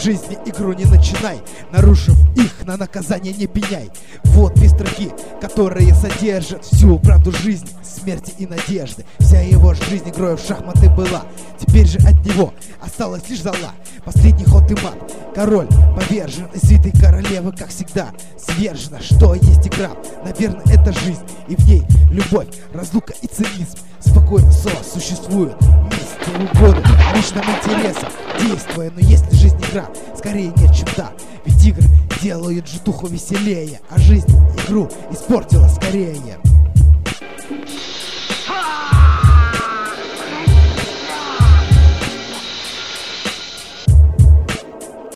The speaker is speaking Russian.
в жизни игру не начинай, нарушив их, на наказание не пеняй. Вот 3 строки, которые содержат всю правду жизни, смерти и надежды. Вся его жизнь игрой в шахматы была, теперь же от него осталась лишь зола. Последний ход и мат, король повержен, и свитой королевы, как всегда, свержена. Что есть игра? Наверное, это жизнь, и в ней любовь, разлука и цинизм. Спокойно сосуществуют вместе угоды личным интересам, действуя. Но если жизнь игра, скорее нет, чем да. Ведь игры делают житуху веселее, а жизнь игру испортила скорее.